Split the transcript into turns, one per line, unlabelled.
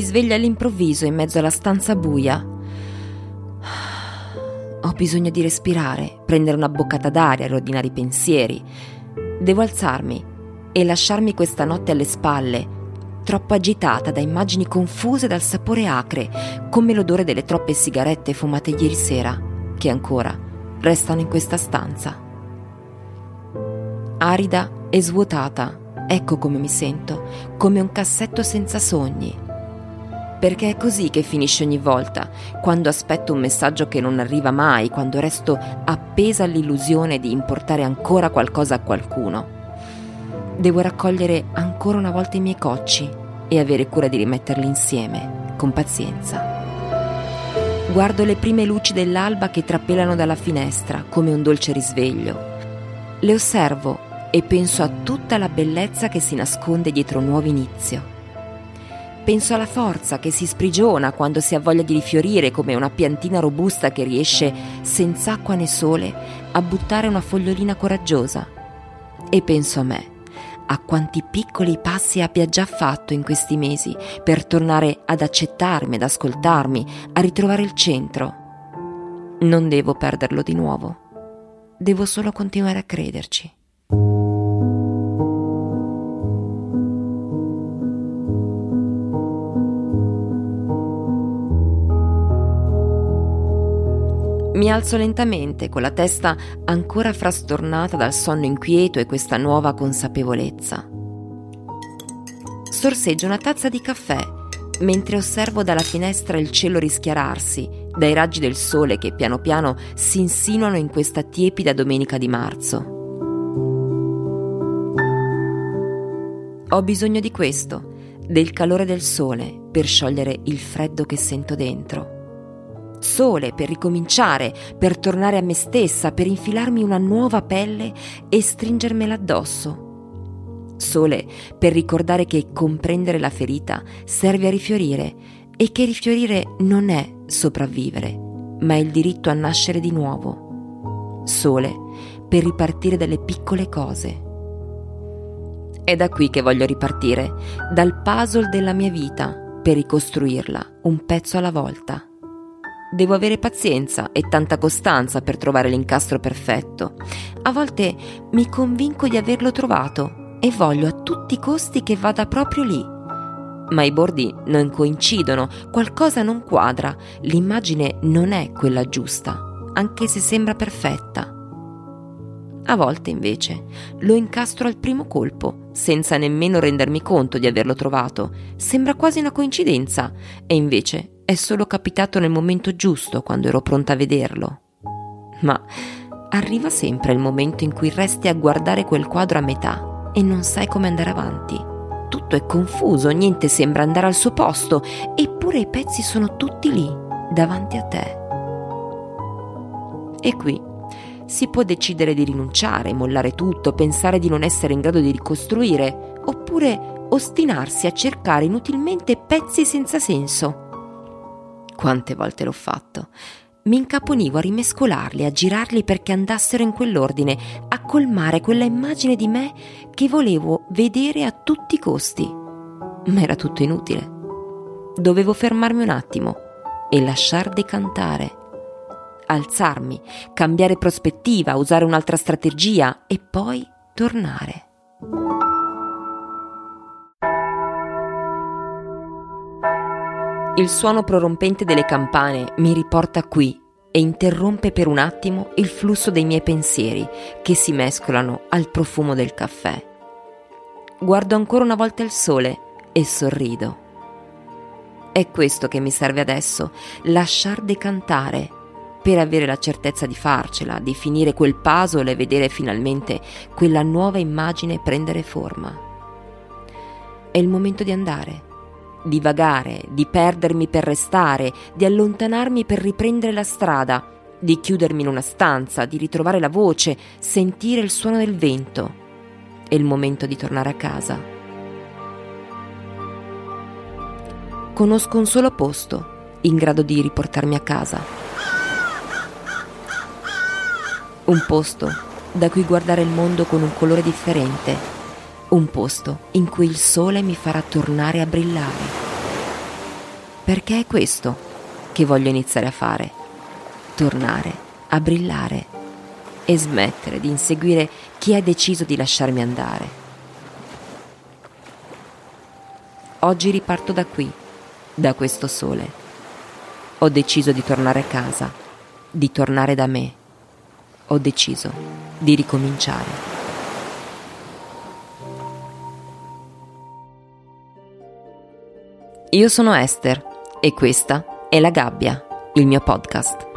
sveglia all'improvviso in mezzo alla stanza buia. Ho bisogno di respirare, prendere una boccata d'aria, riordinare i pensieri. Devo alzarmi e lasciarmi questa notte alle spalle, troppo agitata da immagini confuse dal sapore acre, come l'odore delle troppe sigarette fumate ieri sera, che ancora restano in questa stanza. Arida e svuotata, ecco come mi sento, come un cassetto senza sogni. Perché è così che finisce ogni volta, quando aspetto un messaggio che non arriva mai, quando resto appesa all'illusione di importare ancora qualcosa a qualcuno. Devo raccogliere ancora una volta i miei cocci e avere cura di rimetterli insieme, con pazienza. Guardo le prime luci dell'alba che trapelano dalla finestra, come un dolce risveglio. Le osservo e penso a tutta la bellezza che si nasconde dietro un nuovo inizio. Penso alla forza che si sprigiona quando si ha voglia di rifiorire, come una piantina robusta che riesce, senza acqua né sole, a buttare una fogliolina coraggiosa. E penso a me, a quanti piccoli passi abbia già fatto in questi mesi per tornare ad accettarmi, ad ascoltarmi, a ritrovare il centro. Non devo perderlo di nuovo. Devo solo continuare a crederci. Mi alzo lentamente, con la testa ancora frastornata dal sonno inquieto e questa nuova consapevolezza. Sorseggio una tazza di caffè, mentre osservo dalla finestra il cielo rischiararsi, dai raggi del sole che piano piano si insinuano in questa tiepida domenica di marzo. Ho bisogno di questo, del calore del sole, per sciogliere il freddo che sento dentro. Sole per ricominciare, per tornare a me stessa, per infilarmi una nuova pelle e stringermela addosso. Sole per ricordare che comprendere la ferita serve a rifiorire e che rifiorire non è sopravvivere, ma è il diritto a nascere di nuovo. Sole per ripartire dalle piccole cose. È da qui che voglio ripartire, dal puzzle della mia vita, per ricostruirla un pezzo alla volta. Devo avere pazienza e tanta costanza per trovare l'incastro perfetto. A volte mi convinco di averlo trovato e voglio a tutti i costi che vada proprio lì. Ma i bordi non coincidono, qualcosa non quadra, l'immagine non è quella giusta, anche se sembra perfetta. A volte, invece, lo incastro al primo colpo, senza nemmeno rendermi conto di averlo trovato. Sembra quasi una coincidenza, e invece è solo capitato nel momento giusto, quando ero pronta a vederlo. Ma arriva sempre il momento in cui resti a guardare quel quadro a metà e non sai come andare avanti. Tutto è confuso, niente sembra andare al suo posto, eppure i pezzi sono tutti lì, davanti a te. E qui si può decidere di rinunciare, mollare tutto, pensare di non essere in grado di ricostruire, oppure ostinarsi a cercare inutilmente pezzi senza senso. Quante volte l'ho fatto. Mi incaponivo a rimescolarli, a girarli perché andassero in quell'ordine, a colmare quella immagine di me che volevo vedere a tutti i costi. Ma era tutto inutile. Dovevo fermarmi un attimo e lasciar decantare. Alzarmi, cambiare prospettiva, usare un'altra strategia e poi tornare. Il suono prorompente delle campane mi riporta qui e interrompe per un attimo il flusso dei miei pensieri che si mescolano al profumo del caffè. Guardo ancora una volta il sole e sorrido. È questo che mi serve adesso, lasciar decantare, per avere la certezza di farcela, di finire quel puzzle e vedere finalmente quella nuova immagine prendere forma. È il momento di andare, di vagare, di perdermi per restare, di allontanarmi per riprendere la strada, di chiudermi in una stanza, di ritrovare la voce, sentire il suono del vento. È il momento di tornare a casa. Conosco un solo posto in grado di riportarmi a casa. Un posto da cui guardare il mondo con un colore differente. Un posto in cui il sole mi farà tornare a brillare. perché è questo che voglio iniziare a fare: tornare a brillare e smettere di inseguire chi ha deciso di lasciarmi andare. Oggi riparto da qui, da questo sole. Ho deciso di tornare a casa, di tornare da me. Ho deciso di ricominciare. Io sono Esther e questa è La Gabbia, il mio podcast.